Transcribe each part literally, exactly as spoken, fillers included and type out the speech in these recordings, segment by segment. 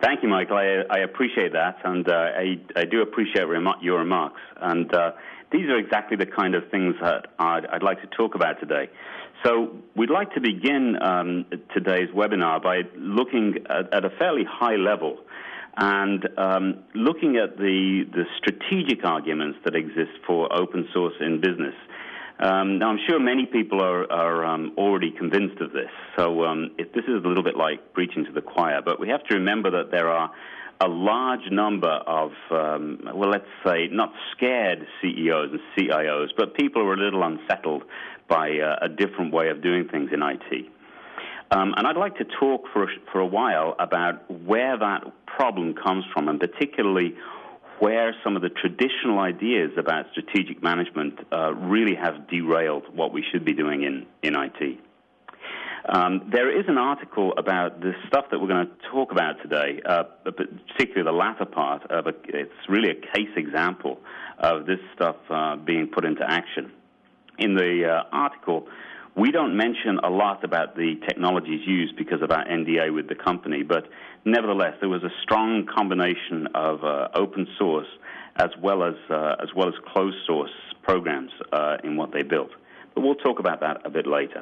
Thank you, Michael. I, I appreciate that, and uh, I, I do appreciate rem- your remarks. And uh, these are exactly the kind of things that I'd, I'd like to talk about today. So we'd like to begin um, today's webinar by looking at, at a fairly high level and um, looking at the, the strategic arguments that exist for open source in business. Um, now, I'm sure many people are, are um, already convinced of this, so um, it, this is a little bit like preaching to the choir, but we have to remember that there are a large number of, um, well, let's say, not scared C E Os and C I Os, but people who are a little unsettled by uh, a different way of doing things in I T. Um, and I'd like to talk for, for a while about where that problem comes from, and particularly where some of the traditional ideas about strategic management uh, really have derailed what we should be doing in, in I T. Um, there is an article about the stuff that we're going to talk about today, uh, particularly the latter part of a, it's really a case example of this stuff uh, being put into action. In the uh, article, we don't mention a lot about the technologies used because of our N D A with the company, but nevertheless, there was a strong combination of uh, open source as well as uh, as well as closed source programs uh, in what they built. But we'll talk about that a bit later.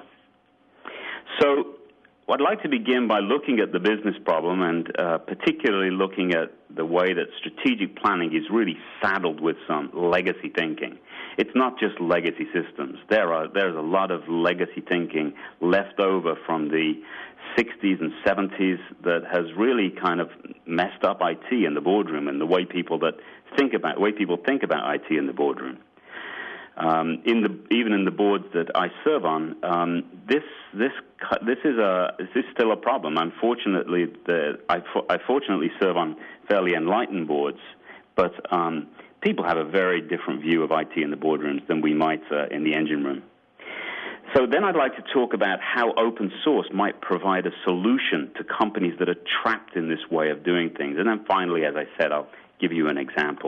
So I'd like to begin by looking at the business problem and uh, particularly looking at the way that strategic planning is really saddled with some legacy thinking. It's not just legacy systems. There are there's a lot of legacy thinking left over from the sixties and seventies that has really kind of messed up I T in the boardroom and the way people that think about way people think about I T in the boardroom. Um, in the even in the boards that I serve on, um, this this this is a this is still a problem. Unfortunately, the, I, I fortunately serve on fairly enlightened boards, but um, people have a very different view of I T in the boardrooms than we might uh, in the engine room. So then I'd like to talk about how open source might provide a solution to companies that are trapped in this way of doing things. And then finally, as I said, I'll give you an example.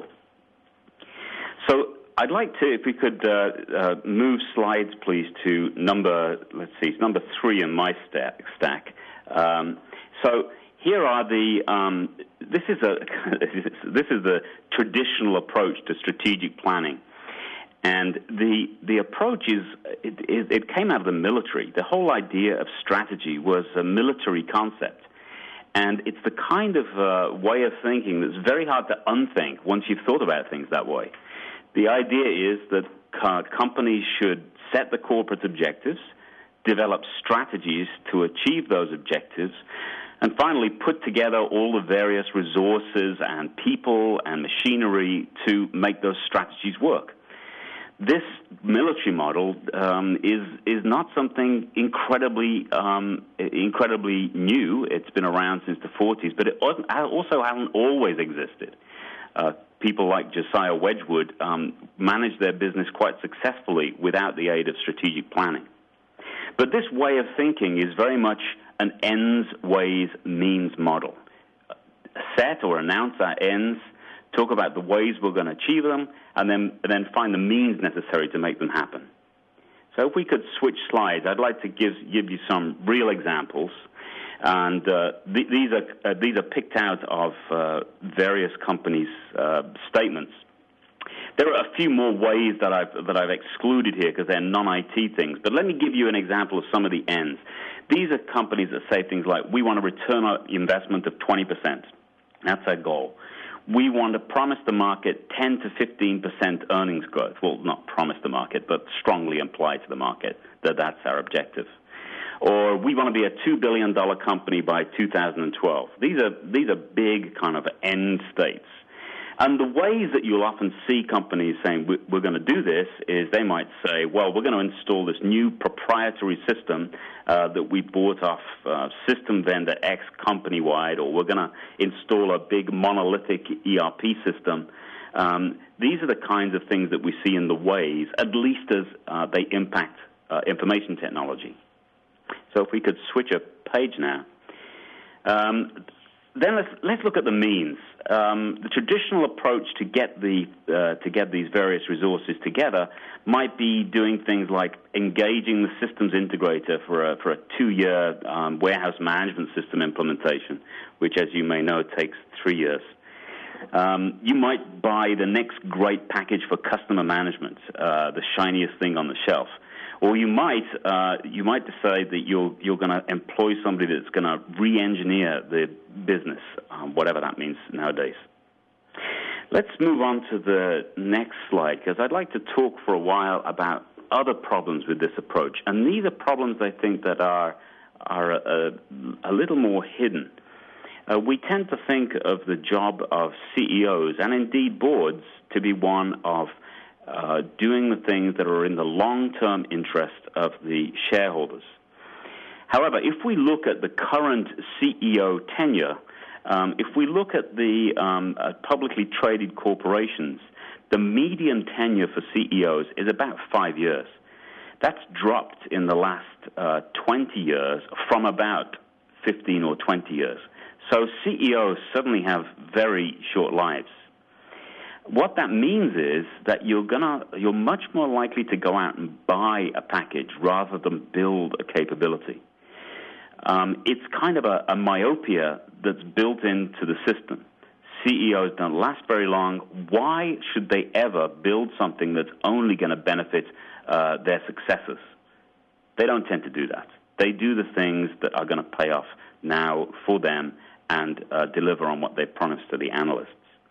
So I'd like to, if we could uh, uh, move slides, please, to number, let's see, it's number three in my stack. stack. Um, so here are the, um, this is a, this is the traditional approach to strategic planning. And the the approach is, it, it, it came out of the military. The whole idea of strategy was a military concept. And it's the kind of uh, way of thinking that's very hard to unthink once you've thought about things that way. The idea is that uh, companies should set the corporate objectives, develop strategies to achieve those objectives, and finally put together all the various resources and people and machinery to make those strategies work. This military model um, is is not something incredibly um, incredibly new. It's been around since the forties, but it also hasn't always existed. Uh, people like Josiah Wedgwood um, managed their business quite successfully without the aid of strategic planning. But this way of thinking is very much an ends, ways, means model. Set or announce our ends, talk about the ways we're going to achieve them, and then, and then find the means necessary to make them happen. So if we could switch slides, I'd like to give, give you some real examples. And uh, th- these are uh, these are picked out of uh, various companies' uh, statements. There are a few more ways that I've that I've excluded here because they're non-I T things. But let me give you an example of some of the ends. These are companies that say things like, "We want a return on investment of twenty percent. That's our goal. We want to promise the market ten to fifteen percent earnings growth." Well, not promise the market, but strongly imply to the market that that's our objective. Or we want to be a two billion dollars company by two thousand twelve. These are these are big kind of end states. And the ways that you'll often see companies saying, we're going to do this, is they might say, well, we're going to install this new proprietary system uh, that we bought off uh, system vendor X company-wide, or we're going to install a big monolithic E R P system. Um, these are the kinds of things that we see in the ways, at least as uh, they impact uh, information technology. So if we could switch a page now. Um, then let's let's look at the means. Um, the traditional approach to get the uh, to get these various resources together might be doing things like engaging the systems integrator for a for a two-year um, warehouse management system implementation, which, as you may know, takes three years. Um, you might buy the next great package for customer management, uh, the shiniest thing on the shelf. Or you might uh, you might decide that you're you're going to employ somebody that's going to re-engineer the business, um, whatever that means nowadays. Let's move on to the next slide, because I'd like to talk for a while about other problems with this approach, and these are problems I think that are are a, a little more hidden. Uh, we tend to think of the job of C E Os and indeed boards to be one of Uh, doing the things that are in the long-term interest of the shareholders. However, if we look at the current C E O tenure, um, if we look at the um, uh, publicly traded corporations, the median tenure for C E Os is about five years. That's dropped in the last uh, twenty years from about fifteen or twenty years. So C E Os suddenly have very short lives. What that means is that you're gonna, you're much more likely to go out and buy a package rather than build a capability. Um, it's kind of a, a myopia that's built into the system. C E Os don't last very long. Why should they ever build something that's only going to benefit uh, their successors? They don't tend to do that. They do the things that are going to pay off now for them and uh, deliver on what they promised to the analysts.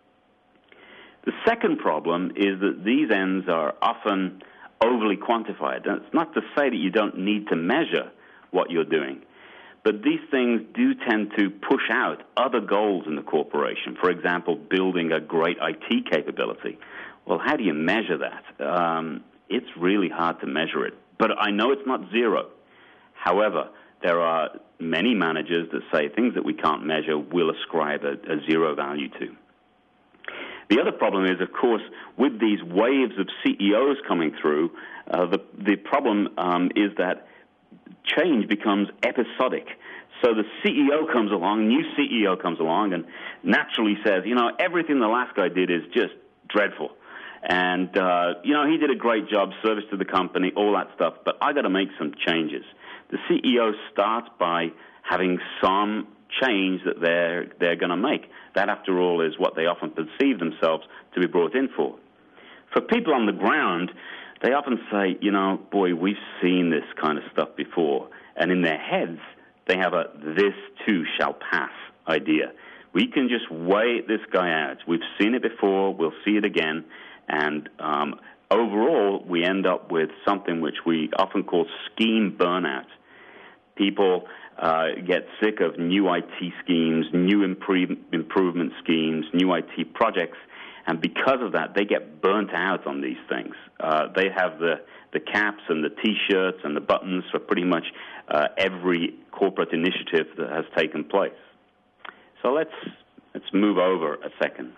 The second problem is that these ends are often overly quantified. And it's not to say that you don't need to measure what you're doing, but these things do tend to push out other goals in the corporation. For example, building a great I T capability. Well, how do you measure that? Um, it's really hard to measure it. But I know it's not zero. However, there are many managers that say things that we can't measure we'll ascribe a, a zero value to. The other problem is, of course, with these waves of C E Os coming through, uh, the, the problem um, is that change becomes episodic. So the C E O comes along, new C E O comes along, and naturally says, you know, everything the last guy did is just dreadful. And, uh, you know, he did a great job, service to the company, all that stuff, but I got to make some changes. The C E O starts by having some change that they're they're going to make. That, after all, is what they often perceive themselves to be brought in for. For people on the ground, they often say, you know, boy, we've seen this kind of stuff before. And in their heads, they have a this too shall pass idea. We can just wait this guy out. We've seen it before. We'll see it again. And um, overall, we end up with something which we often call scheme burnout. People uh, get sick of new I T schemes, new improve, improvement schemes, new I T projects, and because of that, they get burnt out on these things. Uh, they have the, the caps and the T-shirts and the buttons for pretty much uh, every corporate initiative that has taken place. So let's let's move over a second.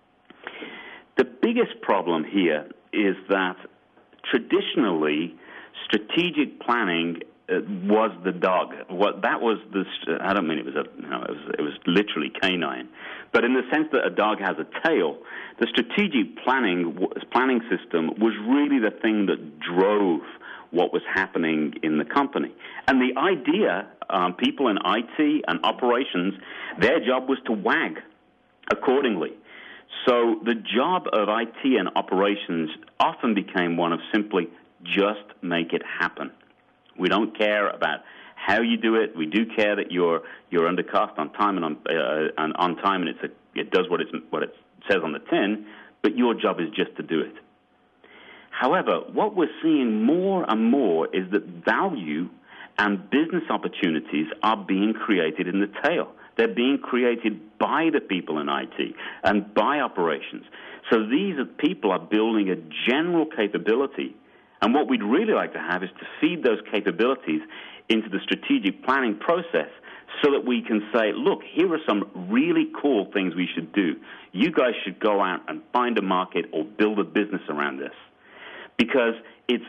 The biggest problem here is that traditionally, strategic planning was the dog. What that was the I don't mean it was a you know, it was it was literally canine, but in the sense that a dog has a tail, the strategic planning planning system was really the thing that drove what was happening in the company. And the idea, um, people in I T and operations, their job was to wag accordingly. So the job of I T and operations often became one of simply just make it happen. We don't care about how you do it. We do care that you're you're under cost on time and on uh, and on time, and it's a, it does what it's what it says on the tin. But your job is just to do it. However, what we're seeing more and more is that value and business opportunities are being created in the tail. They're being created by the people in I T and by operations. So these are, people are building a general capability. And what we'd really like to have is to feed those capabilities into the strategic planning process so that we can say, look, here are some really cool things we should do. You guys should go out and find a market or build a business around this. Because it's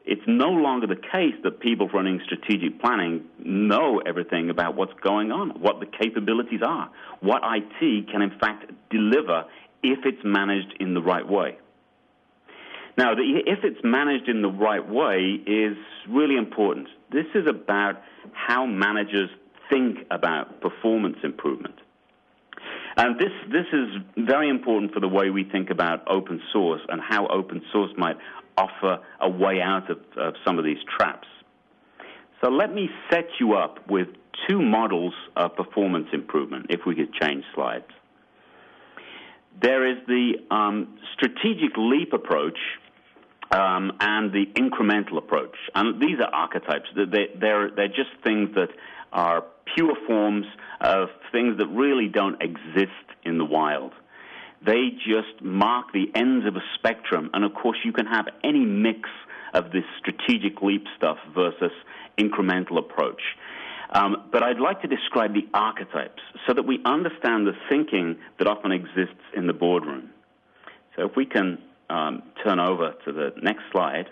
it's no longer the case that people running strategic planning know everything about what's going on, what the capabilities are, what I T can in fact deliver if it's managed in the right way. Now, the, if it's managed in the right way is really important. This is about how managers think about performance improvement. And this, this is very important for the way we think about open source and how open source might offer a way out of, of some of these traps. So let me set you up with two models of performance improvement, if we could change slides. There is the um, strategic leap approach um, and the incremental approach. And these are archetypes. They, they're, they're just things that are pure forms of things that really don't exist in the wild. They just mark the ends of a spectrum, and of course you can have any mix of this strategic leap stuff versus incremental approach. Um, but I'd like to describe the archetypes so that we understand the thinking that often exists in the boardroom. So if we can um, turn over to the next slide.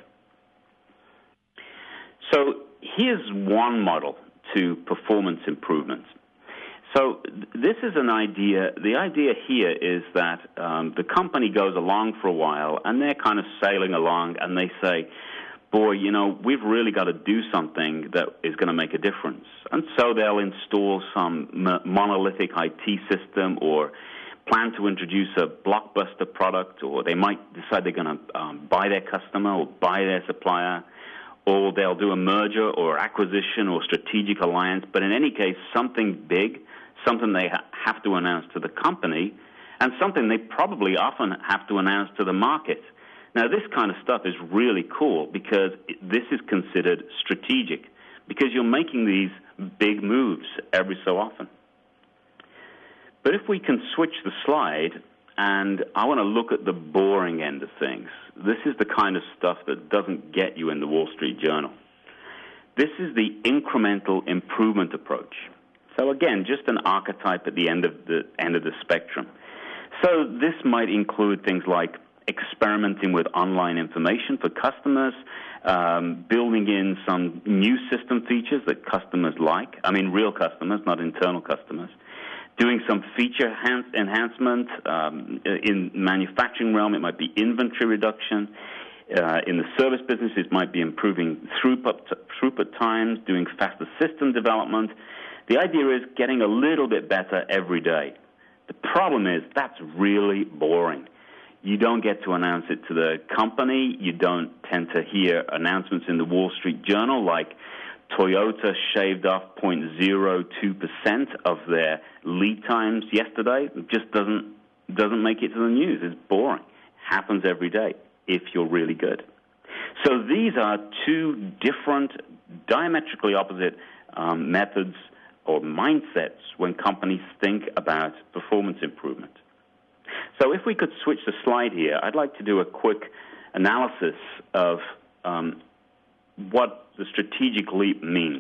So here's one model to performance improvement. So this is an idea. The idea here is that um, the company goes along for a while, and they're kind of sailing along, and they say, boy, you know, we've really got to do something that is going to make a difference. And so they'll install some monolithic I T system or plan to introduce a blockbuster product, or they might decide they're going to um, buy their customer or buy their supplier, or they'll do a merger or acquisition or strategic alliance. But in any case, something big, something they ha- have to announce to the company, and something they probably often have to announce to the market. Now, this kind of stuff is really cool because this is considered strategic, because you're making these big moves every so often. But if we can switch the slide, and I want to look at the boring end of things. This is the kind of stuff that doesn't get you in the Wall Street Journal. This is the incremental improvement approach. So again, just an archetype at the end of the end of the spectrum. So this might include things like experimenting with online information for customers, um, building in some new system features that customers like. I mean, real customers, not internal customers. Doing some feature enhance, enhancement. Um, in manufacturing realm, it might be inventory reduction. Uh, in the service business, it might be improving throughput, throughput times, doing faster system development. The idea is getting a little bit better every day. The problem is that's really boring. You don't get to announce it to the company. You don't tend to hear announcements in the Wall Street Journal like Toyota shaved off zero point zero two percent of their lead times yesterday. It just doesn't doesn't make it to the news. It's boring. Happens every day if you're really good. So these are two different, diametrically opposite um, methods or mindsets when companies think about performance improvement. So if we could switch the slide here, I'd like to do a quick analysis of um, what the strategic leap means.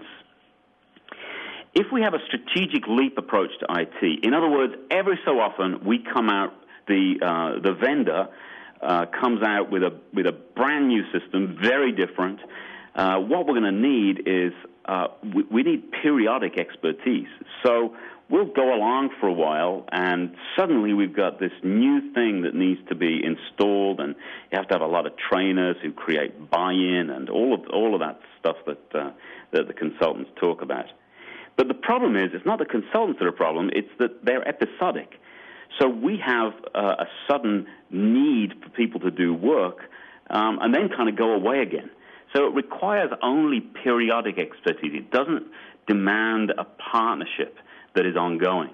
If we have a strategic leap approach to I T, in other words, every so often we come out, the uh, the vendor uh, comes out with a with a brand new system, very different. Uh, what we're going to need is uh, we, we need periodic expertise. So we'll go along for a while, and suddenly we've got this new thing that needs to be installed, and you have to have a lot of trainers who create buy-in and all of all of that stuff that uh, that the consultants talk about. But the problem is, it's not the consultants that are a problem, it's that they're episodic. So we have uh, a sudden need for people to do work um, and then kind of go away again. So it requires only periodic expertise. It doesn't demand a partnership that is ongoing.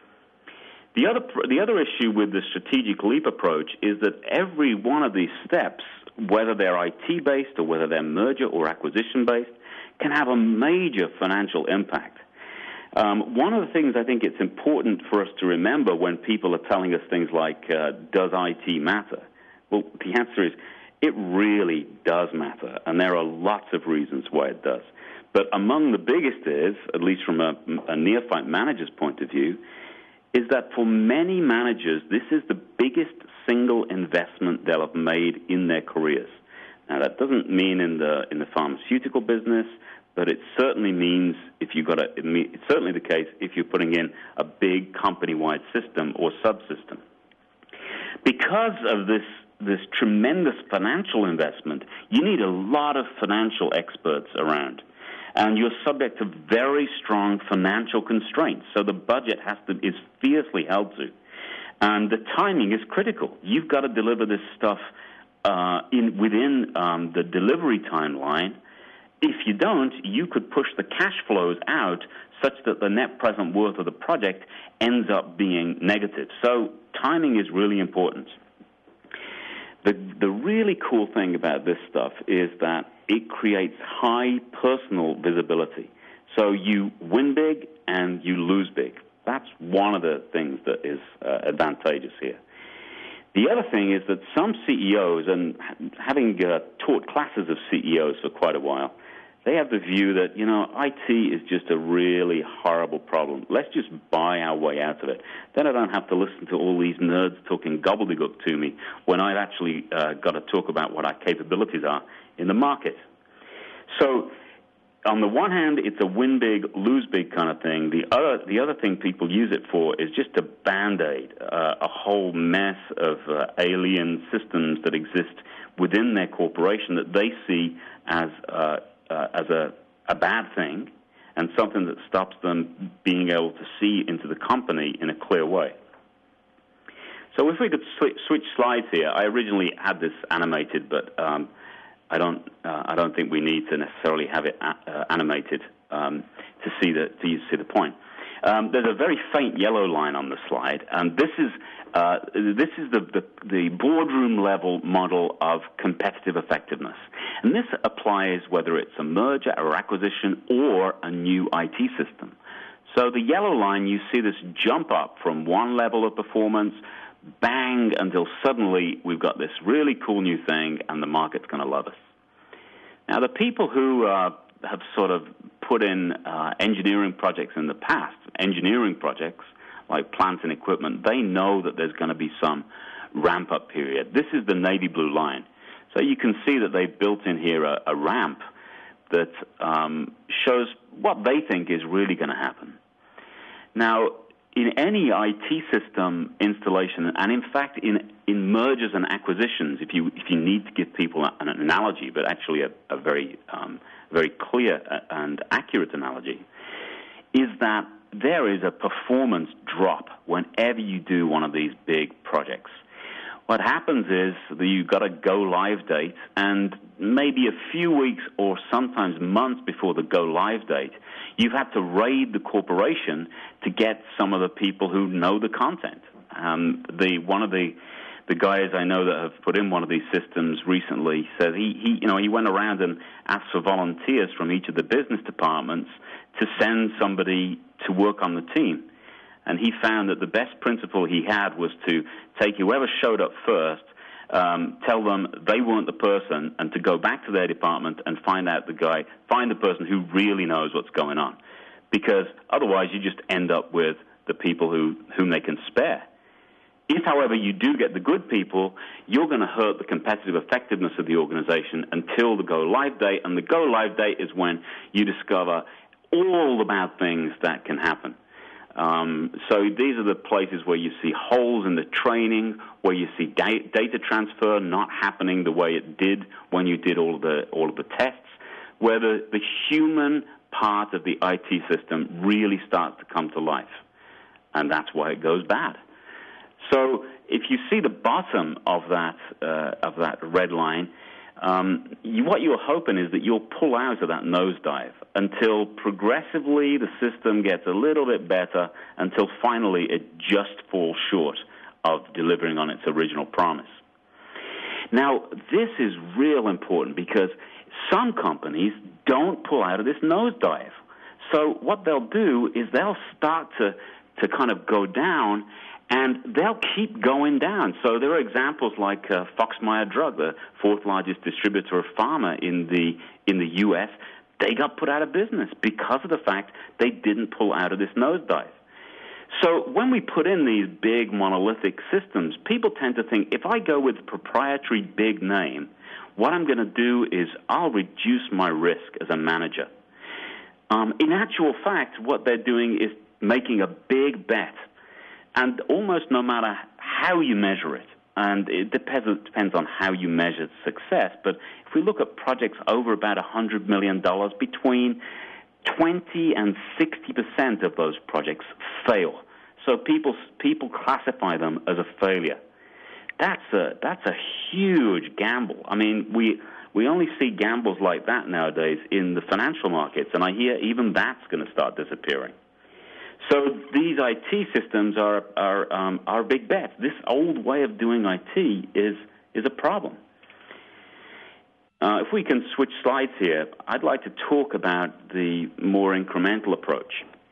The other, the other issue with the strategic leap approach is that every one of these steps, whether they're I T-based or whether they're merger or acquisition-based, can have a major financial impact. Um, one of the things I think it's important for us to remember when people are telling us things like, uh, does I T matter? Well, the answer is, it really does matter, and there are lots of reasons why it does. But among the biggest is, at least from a, a neophyte manager's point of view, is that for many managers, this is the biggest single investment they'll have made in their careers. Now, that doesn't mean in the in the pharmaceutical business, but it certainly means if you've got a, it's certainly the case if you're putting in a big company-wide system or subsystem. Because of this this tremendous financial investment, you need a lot of financial experts around. And you're subject to very strong financial constraints. So the budget has to is fiercely held to. And the timing is critical. You've got to deliver this stuff uh, in within um, the delivery timeline. If you don't, you could push the cash flows out such that the net present worth of the project ends up being negative. So timing is really important. The, the really cool thing about this stuff is that it creates high personal visibility. So you win big and you lose big. That's one of the things that is uh, advantageous here. The other thing is that some C E Os, and having uh, taught classes of C E Os for quite a while, they have the view that, you know, I T is just a really horrible problem. Let's just buy our way out of it. Then I don't have to listen to all these nerds talking gobbledygook to me when I've actually uh, got to talk about what our capabilities are in the market. So on the one hand, it's a win big, lose big kind of thing. The other, the other thing people use it for is just to band-aid uh, a whole mess of uh, alien systems that exist within their corporation that they see as uh, uh, as a, a bad thing and something that stops them being able to see into the company in a clear way. So if we could sw- switch slides here, I originally had this animated, but um, I don't. Uh, I don't think we need to necessarily have it a- uh, animated um, to see the to see the point. Um, there's a very faint yellow line on the slide, and this is uh, this is the, the the boardroom level model of competitive effectiveness, and this applies whether it's a merger or acquisition or a new I T system. So the yellow line, you see this jump up from one level of performance, bang, until suddenly we've got this really cool new thing and the market's going to love us. Now, the people who uh, have sort of put in uh, engineering projects in the past, engineering projects like plant and equipment, they know that there's going to be some ramp-up period. This is the navy blue line. So you can see that they've built in here a, a ramp that um, shows what they think is really going to happen. Now, in any I T system installation, and in fact in, in mergers and acquisitions, if you if you need to give people an analogy, but actually a, a very um, very clear and accurate analogy, is that there is a performance drop whenever you do one of these big projects. What happens is that you've got a go-live date, and maybe a few weeks or sometimes months before the go-live date, you've had to raid the corporation to get some of the people who know the content. Um, the one of the the guys I know that have put in one of these systems recently said he, he you know he went around and asked for volunteers from each of the business departments to send somebody to work on the team. And he found that the best principle he had was to take whoever showed up first, um, tell them they weren't the person, and to go back to their department and find out the guy, find the person who really knows what's going on. Because otherwise you just end up with the people who whom they can spare. If, however, you do get the good people, you're going to hurt the competitive effectiveness of the organization until the go-live date, and the go-live date is when you discover all the bad things that can happen. Um, so these are the places where you see holes in the training, where you see da- data transfer not happening the way it did when you did all of the all of the tests, where the, the human part of the I T system really starts to come to life, and that's why it goes bad. So if you see the bottom of that uh, of that red line, Um, you, what you're hoping is that you'll pull out of that nosedive until progressively the system gets a little bit better until finally it just falls short of delivering on its original promise. Now, this is real important because some companies don't pull out of this nosedive. So what they'll do is they'll start to, to kind of go down, and they'll keep going down. So there are examples like uh, Foxmeyer Drug, the fourth largest distributor of pharma in the in the U S. They got put out of business because of the fact they didn't pull out of this nosedive. So when we put in these big monolithic systems, people tend to think, if I go with a proprietary big name, What I'm going to do is I'll reduce my risk as a manager. Um, in actual fact, what they're doing is making a big bet. And almost no matter how you measure it, and it depends, it depends on how you measure success, but if we look at projects over about one hundred million dollars, between twenty and sixty percent of those projects fail. So people people classify them as a failure. That's a that's a huge gamble. I mean, we we only see gambles like that nowadays in the financial markets, and I hear even that's going to start disappearing. So these I T systems are are um, are a big bet. This old way of doing I T is is a problem. Uh, if we can switch slides here, I'd like to talk about the more incremental approach.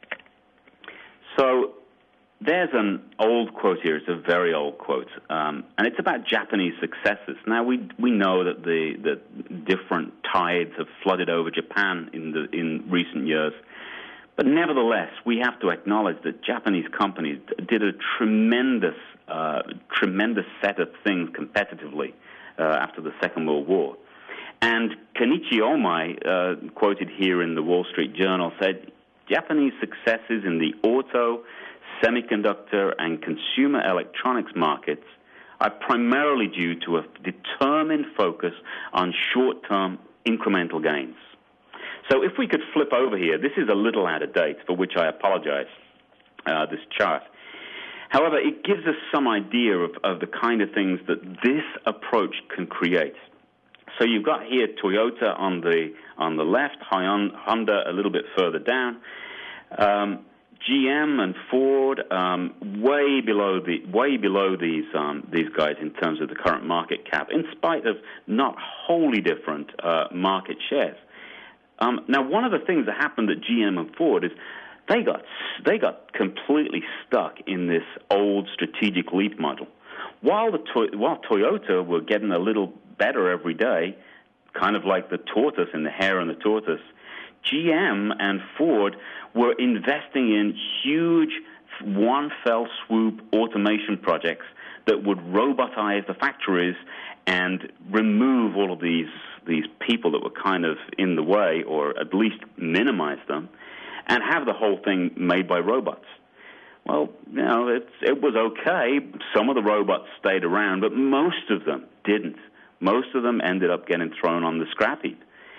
So there's an old quote here. It's a very old quote, um, and it's about Japanese successes. Now we we know that the the different tides have flooded over Japan in the in recent years. But nevertheless, we have to acknowledge that Japanese companies did a tremendous, uh, tremendous set of things competitively uh, after the Second World War. And Kenichi Omai, uh, quoted here in the Wall Street Journal, said, Japanese successes in the auto, semiconductor, and consumer electronics markets are primarily due to a determined focus on short-term incremental gains. So if we could flip over here, this is a little out of date, for which I apologize, uh, this chart. However, it gives us some idea of, of the kind of things that this approach can create. So you've got here Toyota on the on the left, Honda a little bit further down, um, G M and Ford um, way below the way below these um, these guys in terms of the current market cap, in spite of not wholly different uh, market shares. Um, now, one of the things that happened at G M and Ford is they got they got completely stuck in this old strategic leap model. While the to- while Toyota were getting a little better every day, kind of like the tortoise in The Hare and the Tortoise, G M and Ford were investing in huge one fell swoop automation projects that would robotize the factories and remove all of these these people that were kind of in the way, or at least minimize them, and have the whole thing made by robots. Well, you know, it's, it was okay. Some of the robots stayed around, but most of them didn't. Most of them ended up getting thrown on the scrap heap.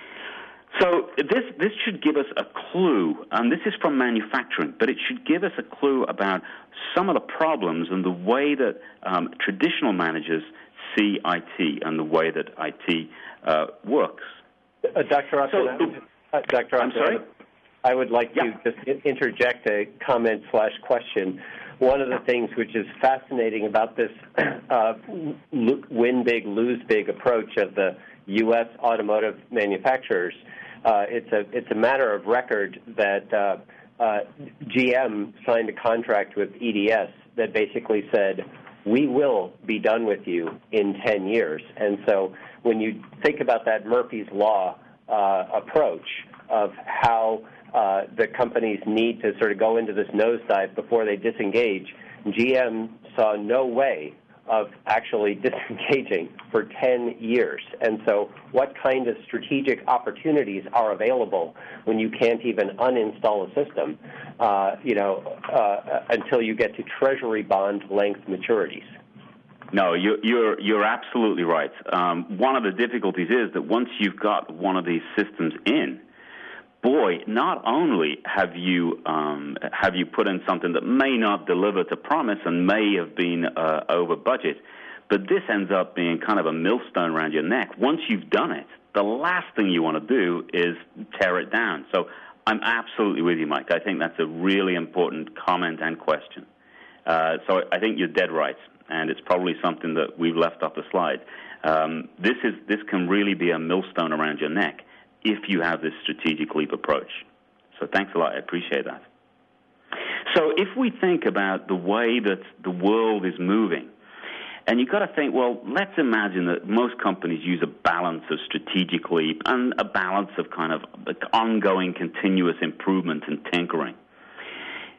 So this this should give us a clue, and this is from manufacturing, but it should give us a clue about some of the problems and the way that um, traditional managers see I T and the way that I T uh, works. Uh, Doctor Austin, so, uh, Doctor I'm Austin, sorry? I would like yeah. to just interject a comment slash question. One of the things which is fascinating about this uh, win big, lose big approach of the U S automotive manufacturers, uh, it's a it's a matter of record that uh, uh, G M signed a contract with E D S that basically said, we will be done with you in ten years. And so when you think about that Murphy's Law uh, approach of how uh, the companies need to sort of go into this nosedive before they disengage, G M saw no way of actually disengaging for ten years. And so what kind of strategic opportunities are available when you can't even uninstall a system, uh, you know, uh, until you get to treasury bond length maturities? No, you're, you're, you're absolutely right. Um, one of the difficulties is that once you've got one of these systems in, boy, not only have you um, have you put in something that may not deliver to promise and may have been uh, over budget, but this ends up being kind of a millstone around your neck. Once you've done it, the last thing you want to do is tear it down. So I'm absolutely with you, Mike. I think that's a really important comment and question. Uh, so I think you're dead right, and it's probably something that we've left off the slide. Um, this is this can really be a millstone around your neck if you have this strategic leap approach. So thanks a lot. I appreciate that. So if we think about the way that the world is moving, and you've got to think, well, let's imagine that most companies use a balance of strategic leap and a balance of kind of ongoing continuous improvement and tinkering.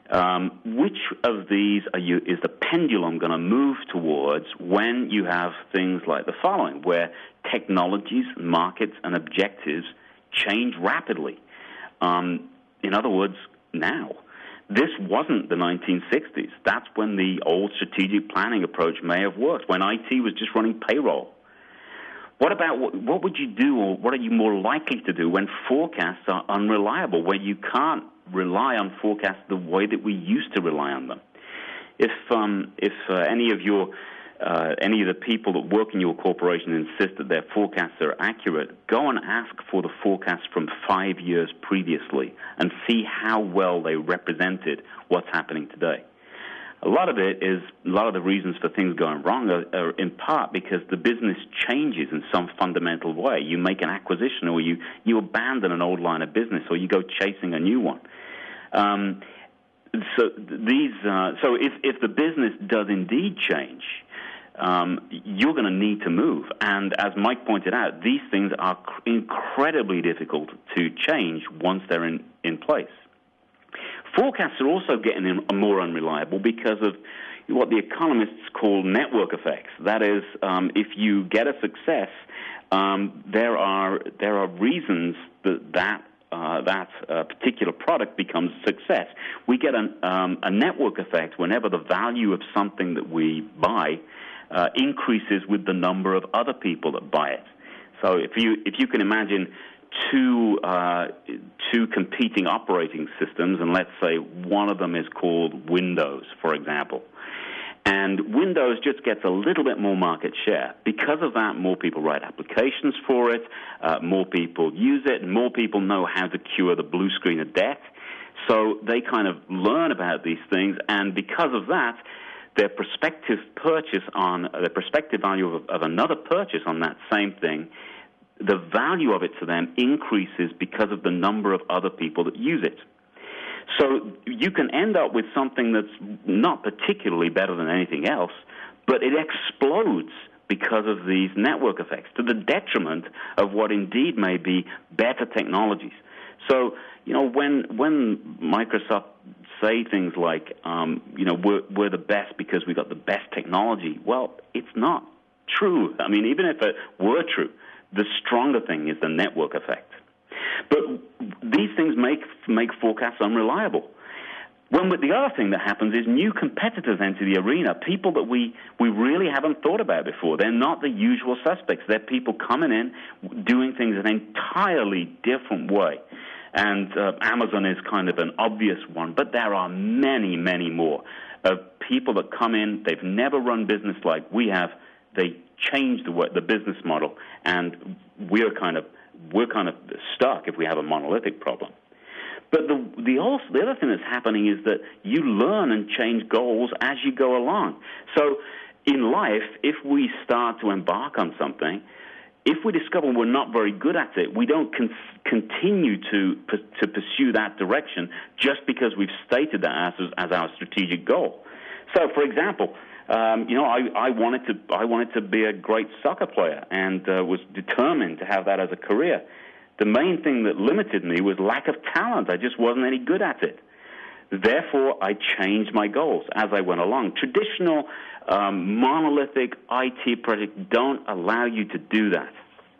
Um, which of these are you, is the pendulum going to move towards when you have things like the following, where technologies, markets, and objectives change rapidly? Um, in other words, now. This wasn't the nineteen sixties. That's when the old strategic planning approach may have worked, when I T was just running payroll. What about, what, what would you do, or what are you more likely to do when forecasts are unreliable, where you can't rely on forecasts the way that we used to rely on them? If um, if uh, any of your uh, any of the people that work in your corporation insist that their forecasts are accurate, go and ask for the forecasts from five years previously and see how well they represented what's happening today. A lot of it is, a lot of the reasons for things going wrong are, are in part because the business changes in some fundamental way. You make an acquisition, or you, you abandon an old line of business, or you go chasing a new one. Um, so these, uh, so if, if the business does indeed change, um, you're going to need to move. And as Mike pointed out, these things are cr- incredibly difficult to change once they're in, in place. Forecasts are also getting more unreliable because of what the economists call network effects. That is, um, if you get a success, um, there are there are reasons that that uh, that uh, particular product becomes a success. We get an, um, a network effect whenever the value of something that we buy uh, increases with the number of other people that buy it. So if you if you can imagine two uh, two competing operating systems, and let's say one of them is called Windows, for example, and Windows just gets a little bit more market share. Because of that, more people write applications for it, uh, more people use it, and more people know how to cure the blue screen of death. So they kind of learn about these things, and because of that, their prospective purchase on the prospective value of, of another purchase on that same thing, the value of it to them increases because of the number of other people that use it. So you can end up with something that's not particularly better than anything else, but it explodes because of these network effects, to the detriment of what indeed may be better technologies. So, you know, when when Microsoft say things like, um, you know, we're, we're the best because we got the best technology, well, it's not true. I mean, even if it were true, the stronger thing is the network effect. But these things make make forecasts unreliable. When the other thing that happens is new competitors enter the arena, people that we, we really haven't thought about before. They're not the usual suspects. They're people coming in, doing things in an entirely different way. And uh, Amazon is kind of an obvious one, but there are many, many more of people that come in. They've never run business like we have. They change the the business model, and we're kind of we're kind of stuck if we have a monolithic problem. But the the also the other thing that's happening is that you learn and change goals as you go along. So in life, if we start to embark on something, if we discover we're not very good at it, we don't con- continue to to pursue that direction just because we've stated that as as our strategic goal. So, for example, um, you know, I, I wanted to I wanted to be a great soccer player and uh, was determined to have that as a career. The main thing that limited me was lack of talent. I just wasn't any good at it. Therefore, I changed my goals as I went along. Traditional um, monolithic I T projects don't allow you to do that.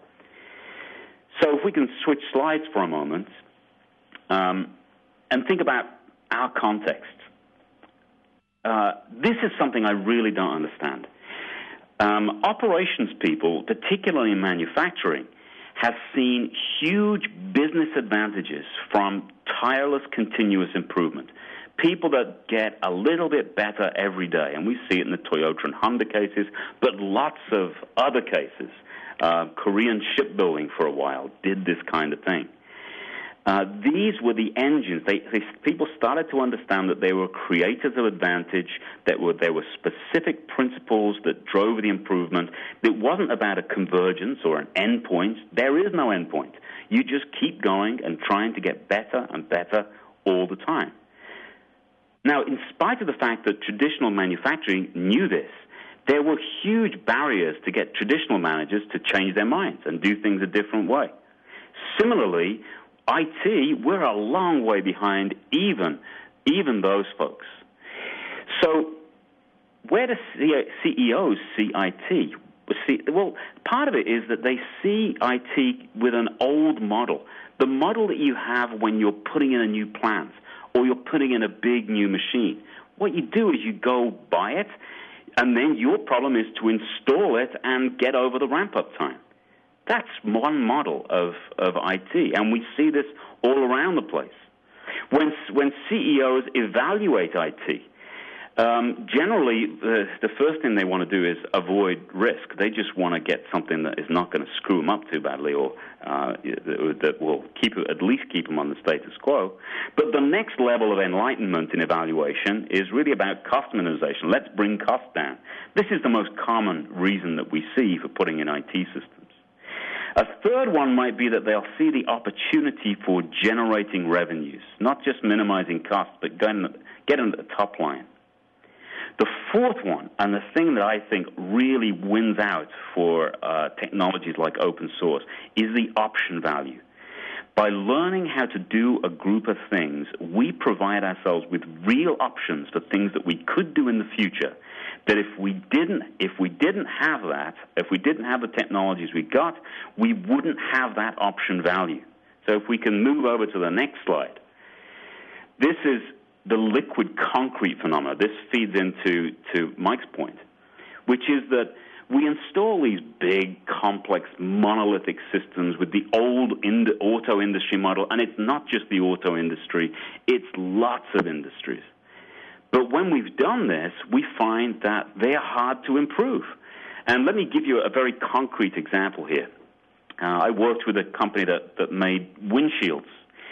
So if we can switch slides for a moment um, and think about our context. Uh, this is something I really don't understand. Um, operations people, particularly in manufacturing, have seen huge business advantages from tireless continuous improvement. People that get a little bit better every day, and we see it in the Toyota and Honda cases, but lots of other cases. Uh, Korean shipbuilding for a while did this kind of thing. Uh, these were the engines. They, they, people started to understand that they were creators of advantage, that were, there were specific principles that drove the improvement. It wasn't about a convergence or an endpoint. There is no endpoint. You just keep going and trying to get better and better all the time. Now, in spite of the fact that traditional manufacturing knew this, there were huge barriers to get traditional managers to change their minds and do things a different way. Similarly, I T, we're a long way behind even even those folks. So where do C E Os see I T? Well, part of it is that they see I T with an old model, the model that you have when you're putting in a new plant or you're putting in a big new machine. What you do is you go buy it, and then your problem is to install it and get over the ramp-up time. That's one model of, of I T, and we see this all around the place. When, when C E Os evaluate I T, Um, generally, the, the first thing they want to do is avoid risk. They just want to get something that is not going to screw them up too badly, or uh, that will keep at least keep them on the status quo. But the next level of enlightenment in evaluation is really about cost minimization. Let's bring costs down. This is the most common reason that we see for putting in I T systems. A third one might be that they'll see the opportunity for generating revenues, not just minimizing costs, but getting, getting at the top line. The fourth one, and the thing that I think really wins out for uh, technologies like open source, is the option value. By learning how to do a group of things, we provide ourselves with real options for things that we could do in the future, that if we didn't, if we didn't have that, if we didn't have the technologies we got, we wouldn't have that option value. So if we can move over to the next slide. This is the liquid concrete phenomena. This feeds into to Mike's point, which is that we install these big, complex, monolithic systems with the old ind- auto industry model, and it's not just the auto industry, it's lots of industries. But when we've done this, we find that they are hard to improve. And let me give you a very concrete example here. Uh, I worked with a company that, that made windshields.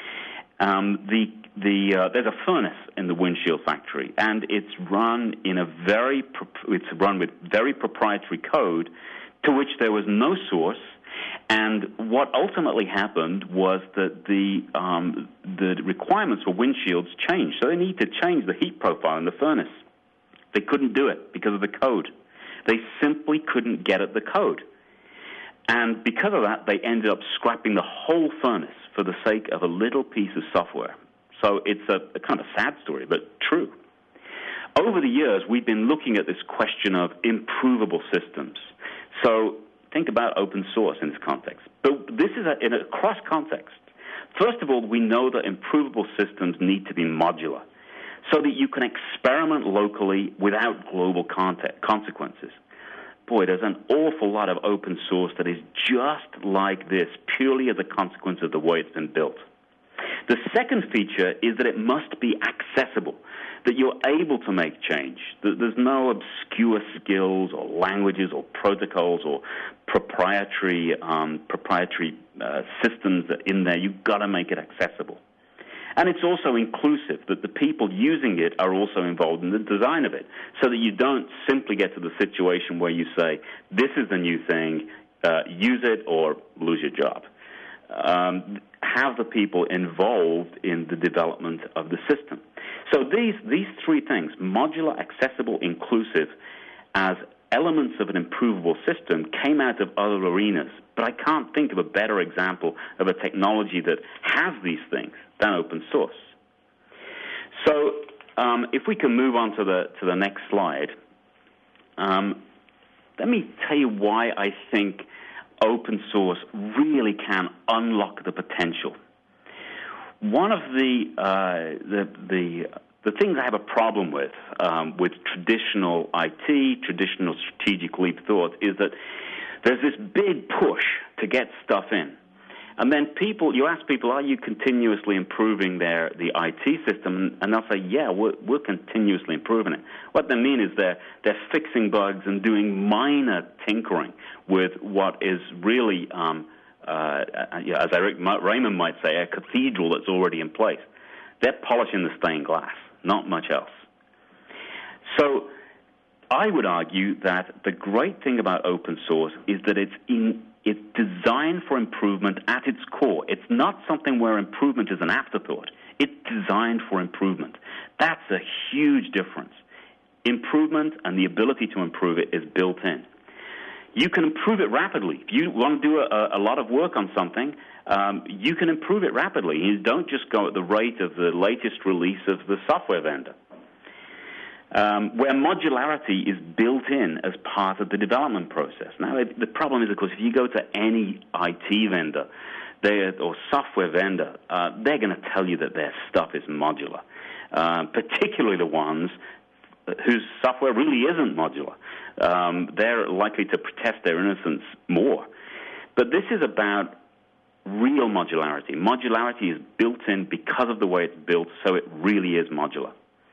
Um, the the uh, there's a furnace in the windshield factory, and it's run in a very it's run with very proprietary code, to which there was no source. And what ultimately happened was that the um, the requirements for windshields changed, so they need to change the heat profile in the furnace. They couldn't do it because of the code. They simply couldn't get at the code. And because of that, they ended up scrapping the whole furnace for the sake of a little piece of software. So it's a, a kind of sad story, but true. Over the years, we've been looking at this question of improvable systems. So think about open source in this context. But this is a, in a cross context. First of all, we know that improvable systems need to be modular so that you can experiment locally without global context, consequences. Boy, there's an awful lot of open source that is just like this, purely as a consequence of the way it's been built. The second feature is that it must be accessible, that you're able to make change, that there's no obscure skills or languages or protocols or proprietary um, proprietary uh, systems in there. You've got to make it accessible. And it's also inclusive, that the people using it are also involved in the design of it, so that you don't simply get to the situation where you say, this is the new thing, uh, use it or lose your job. Um, have the people involved in the development of the system. So these, these three things, modular, accessible, inclusive, as elements of an improvable system, came out of other arenas. But I can't think of a better example of a technology that has these things than open source. So um, if we can move on to the to the next slide, um, let me tell you why I think open source really can unlock the potential. One of the uh, the the the things I have a problem with um, with traditional I T, traditional strategic leap thought, is that there's this big push to get stuff in. And then people, you ask people, are you continuously improving their the I T system? And they'll say, yeah, we're, we're continuously improving it. What they mean is they're, they're fixing bugs and doing minor tinkering with what is really, um, uh, as Eric Raymond might say, a cathedral that's already in place. They're polishing the stained glass, not much else. So I would argue that the great thing about open source is that it's in It's designed for improvement at its core. It's not something where improvement is an afterthought. It's designed for improvement. That's a huge difference. Improvement and the ability to improve it is built in. you can improve it rapidly. If you want to do a, a lot of work on something, um, you can improve it rapidly. You don't just go at the rate of the latest release of the software vendor. Um, where modularity is built in as part of the development process. Now, it, the problem is, of course, if you go to any I T vendor or software vendor, uh, they're going to tell you that their stuff is modular, uh, particularly the ones whose software really isn't modular. Um, they're likely to protest their innocence more. But this is about real modularity. Modularity is built in because of the way it's built, so it really is modular.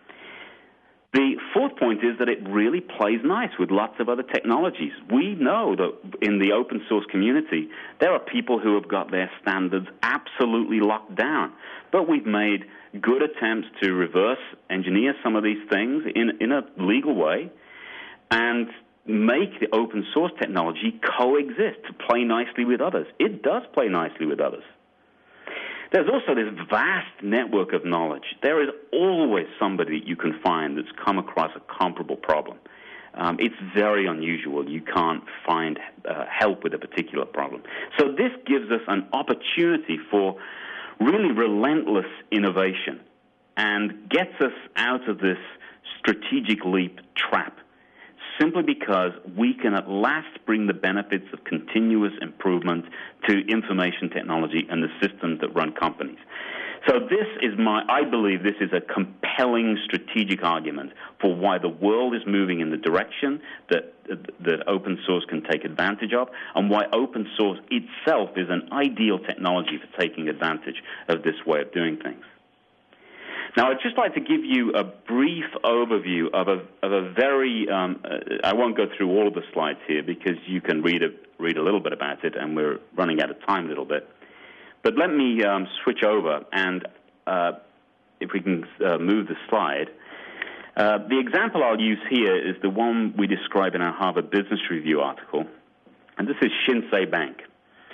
The fourth point is that it really plays nice with lots of other technologies. We know that in the open source community, there are people who have got their standards absolutely locked down. But we've made good attempts to reverse engineer some of these things in, in a legal way and make the open source technology coexist to play nicely with others. It does play nicely with others. There's also this vast network of knowledge. There is always somebody that you can find that's come across a comparable problem. Um, it's very unusual. You can't find uh, help with a particular problem. So this gives us an opportunity for really relentless innovation and gets us out of this strategic leap trap, simply because we can at last bring the benefits of continuous improvement to information technology and the systems that run companies. So this is my, I believe this is a compelling strategic argument for why the world is moving in the direction that, that open source can take advantage of, and why open source itself is an ideal technology for taking advantage of this way of doing things. Now, I'd just like to give you a brief overview of a, of a very, um, uh, I won't go through all of the slides here because you can read a, read a little bit about it, and we're running out of time a little bit. But let me um, switch over, and uh, if we can uh, move the slide. Uh, the example I'll use here is the one we describe in our Harvard Business Review article, and this is Shinsei Bank.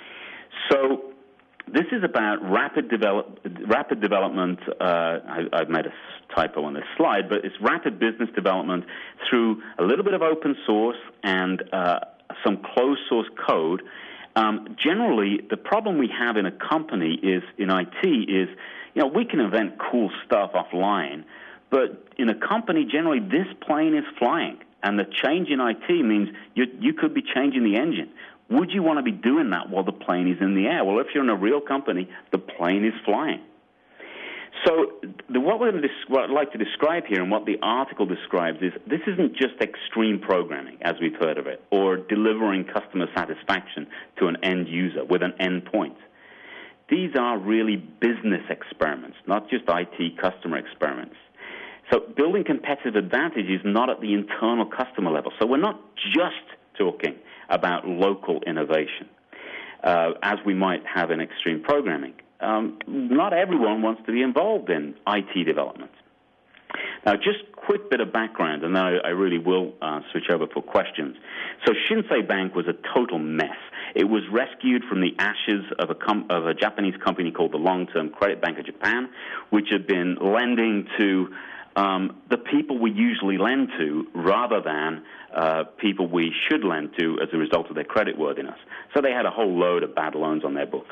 So this is about rapid, develop, rapid development. Uh, I, I've made a typo on this slide, but it's rapid business development through a little bit of open source and uh, some closed source code. Um, generally, the problem we have in a company is in I T is, you know, we can invent cool stuff offline, but in a company, generally, this plane is flying, and the change in I T means you, you could be changing the engine. Would you want to be doing that while the plane is in the air? Well, if you're in a real company, the plane is flying. So the, what, we're going to, what I'd like to describe here and what the article describes is this isn't just extreme programming, as we've heard of it, or delivering customer satisfaction to an end user with an endpoint. These are really business experiments, not just I T customer experiments. So building competitive advantage is not at the internal customer level. So we're not just talking about local innovation, uh, as we might have in extreme programming. Um, not everyone wants to be involved in I T development. Now, just a quick bit of background, and then I, I really will uh, switch over for questions. So Shinsei Bank was a total mess. It was rescued from the ashes of a, com- of a Japanese company called the Long-Term Credit Bank of Japan, which had been lending to Um, the people we usually lend to rather than uh, people we should lend to as a result of their creditworthiness. So they had a whole load of bad loans on their books.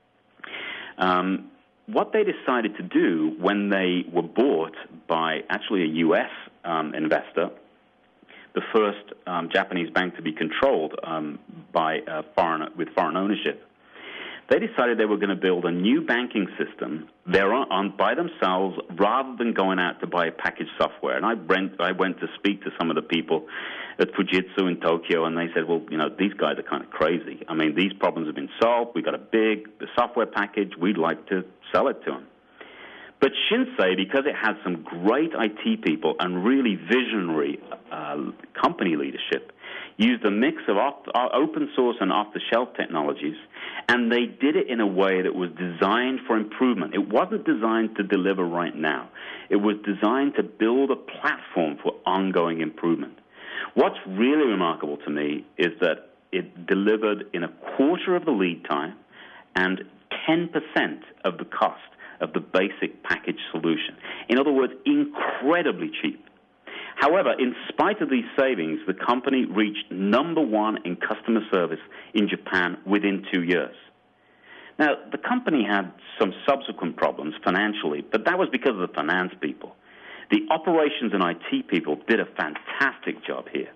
Um, what they decided to do when they were bought by actually a U S um, investor, the first um, Japanese bank to be controlled um, by uh, foreign, with foreign ownership, they decided they were going to build a new banking system there on, on by themselves rather than going out to buy packaged software. And I went, I went to speak to some of the people at Fujitsu in Tokyo, and they said, well, you know, these guys are kind of crazy. I mean, these problems have been solved. We've got a big software package. We'd like to sell it to them. But Shinsei, because it had some great I T people and really visionary uh, company leadership, used a mix of off, uh, open source and off-the-shelf technologies, and they did it in a way that was designed for improvement. It wasn't designed to deliver right now. It was designed to build a platform for ongoing improvement. What's really remarkable to me is that it delivered in a quarter of the lead time and ten percent of the cost of the basic package solution. In other words, incredibly cheap. However, in spite of these savings, the company reached number one in customer service in Japan within two years. Now, the company had some subsequent problems financially, but that was because of the finance people. The operations and I T people did a fantastic job here.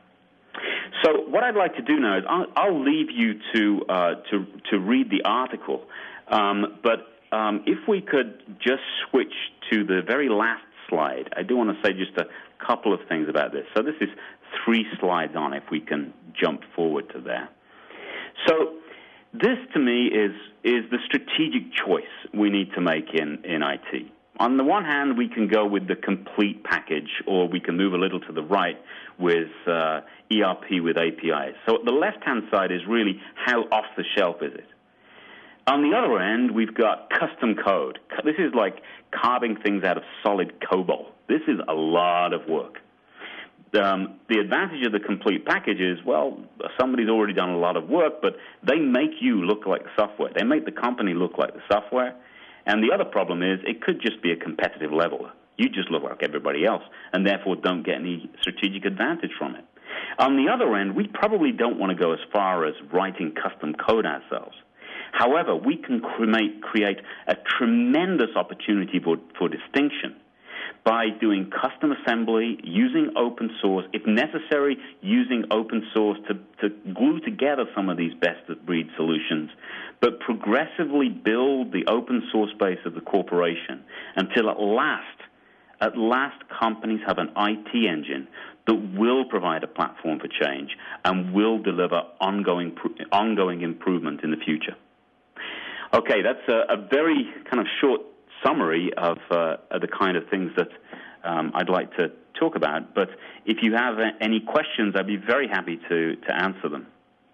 So what I'd like to do now is I'll, I'll leave you to, uh, to, to read the article, um, but um, if we could just switch to the very last slide. I do want to say just a couple of things about this. So this is three slides on, if we can jump forward to there. So this, to me, is, is the strategic choice we need to make in, in I T. On the one hand, we can go with the complete package, or we can move a little to the right with uh, E R P with A P Is. So the left-hand side is really how off-the-shelf is it. On the other end, we've got custom code. This is like carving things out of solid COBOL. This is a lot of work. Um, the advantage of the complete package is, well, somebody's already done a lot of work, but they make you look like the software. They make the company look like the software. And the other problem is it could just be a competitive level. You just look like everybody else and therefore don't get any strategic advantage from it. On the other end, we probably don't want to go as far as writing custom code ourselves. However, we can create, create a tremendous opportunity for, for distinction by doing custom assembly, using open source, if necessary, using open source to, to glue together some of these best-of-breed solutions, but progressively build the open source base of the corporation until at last, at last companies have an I T engine that will provide a platform for change and will deliver ongoing, ongoing improvement in the future. Okay, that's a, a very kind of short summary of, uh, of the kind of things that um, I'd like to talk about. But if you have any questions, I'd be very happy to, to answer them.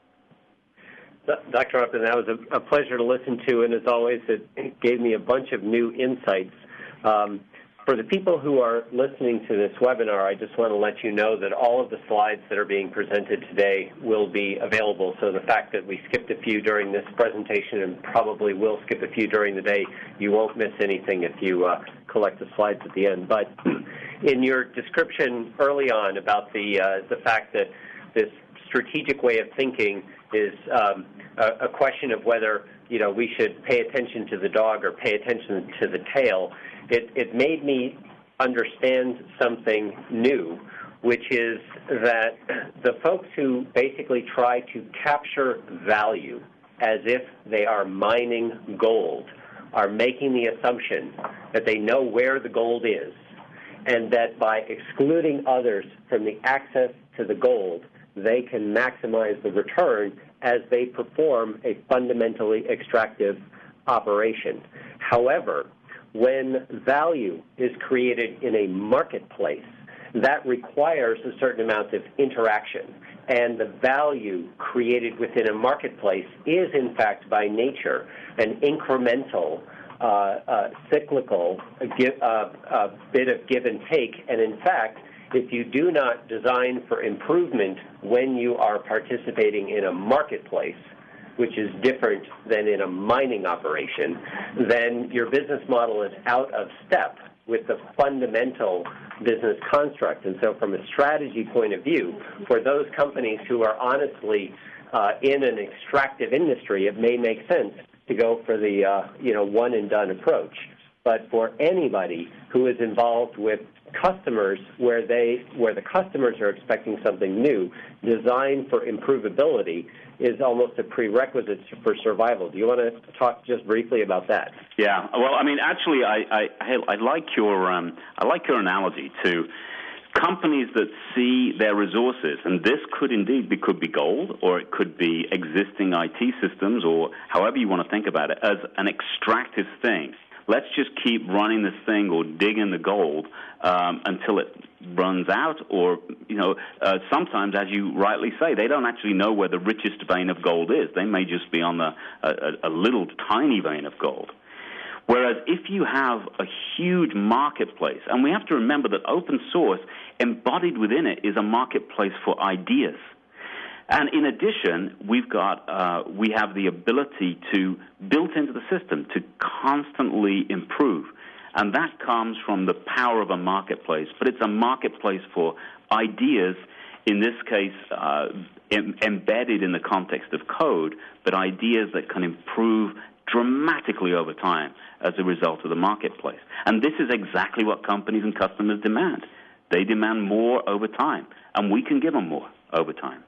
Doctor Upton, that was a, a pleasure to listen to, and as always, it gave me a bunch of new insights. Um, for the people who are listening to this webinar, I just want to let you know that all of the slides that are being presented today will be available. So the fact that we skipped a few during this presentation and probably will skip a few during the day, you won't miss anything if you uh, collect the slides at the end. But in your description early on about the, uh, the fact that this strategic way of thinking is um, a, a question of whether, you know, we should pay attention to the dog or pay attention to the tail, it, it made me understand something new, which is that the folks who basically try to capture value as if they are mining gold are making the assumption that they know where the gold is, and that by excluding others from the access to the gold, they can maximize the return as they perform a fundamentally extractive operation. However, when value is created in a marketplace, that requires a certain amount of interaction. And the value created within a marketplace is, in fact, by nature, an incremental, uh, uh, cyclical uh, give, uh, uh, bit of give and take. And in fact, if you do not design for improvement when you are participating in a marketplace, which is different than in a mining operation, then your business model is out of step with the fundamental business construct. And so from a strategy point of view, for those companies who are honestly uh, in an extractive industry, it may make sense to go for the uh, you know one-and-done approach. But for anybody who is involved with customers where they where the customers are expecting something new, design for improvability is almost a prerequisite for survival. Do you want to talk just briefly about that? Yeah. Well, I mean, actually, I I, I like your um, I like your analogy to companies that see their resources, and this could indeed be could be gold, or it could be existing I T systems, or however you want to think about it, as an extractive thing. Let's just keep running this thing or digging the gold um, until it runs out. Or, you know, uh, sometimes, as you rightly say, they don't actually know where the richest vein of gold is. They may just be on the, a, a little tiny vein of gold. Whereas if you have a huge marketplace, and we have to remember that open source, embodied within it, is a marketplace for ideas. And in addition, we've got uh, we have the ability to, built into the system, to constantly improve. And that comes from the power of a marketplace. But it's a marketplace for ideas, in this case, uh, em- embedded in the context of code, but ideas that can improve dramatically over time as a result of the marketplace. And this is exactly what companies and customers demand. They demand more over time, and we can give them more over time.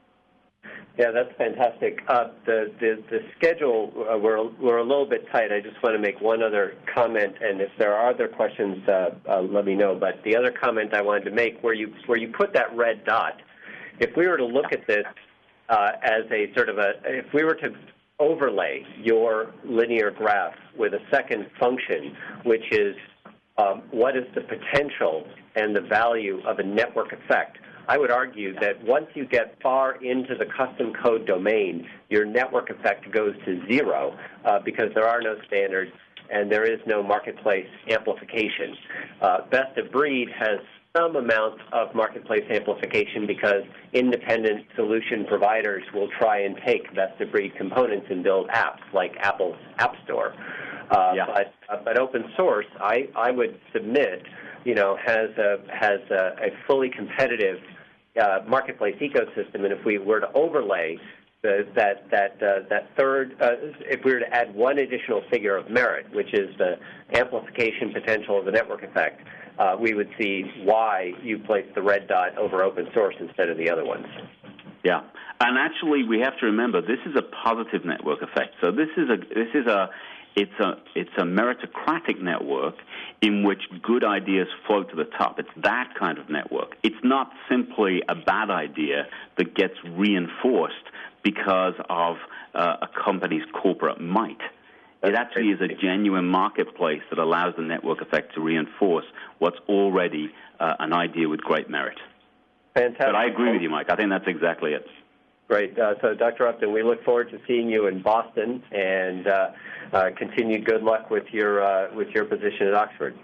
Yeah, that's fantastic. Uh, the, the the schedule, uh, we're we're a little bit tight. I just want to make one other comment, and if there are other questions, uh, uh, let me know. But the other comment I wanted to make, where you where you put that red dot, if we were to look at this uh, as a sort of a, if we were to overlay your linear graph with a second function, which is um, what is the potential and the value of a network effect, I would argue that once you get far into the custom code domain, your network effect goes to zero uh, because there are no standards and there is no marketplace amplification. Uh, best of breed has some amount of marketplace amplification because independent solution providers will try and take best of breed components and build apps like Apple's App Store. Uh, yeah. But uh, but open source, I, I would submit, you know, has a has a, a fully competitive uh, marketplace ecosystem, and if we were to overlay the, that that uh, that third, uh, if we were to add one additional figure of merit, which is the amplification potential of the network effect, uh, we would see why you placed the red dot over open source instead of the other ones. Yeah, and actually, we have to remember this is a positive network effect. So this is a this is a It's a it's a meritocratic network in which good ideas float to the top. It's that kind of network. It's not simply a bad idea that gets reinforced because of uh, a company's corporate might. It actually is a genuine marketplace that allows the network effect to reinforce what's already uh, an idea with great merit. Fantastic. But I agree with you, Mike. I think that's exactly it. Great. Uh, so, Doctor Upton, we look forward to seeing you in Boston, and uh, uh, continued good luck with your uh, with your position at Oxford.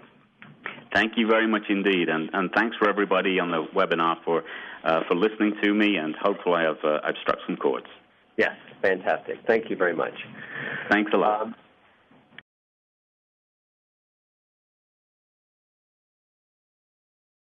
Thank you very much indeed, and, and thanks for everybody on the webinar for uh, for listening to me, and hopefully I've uh, I've struck some chords. Yes, fantastic. Thank you very much. Thanks a lot. Um,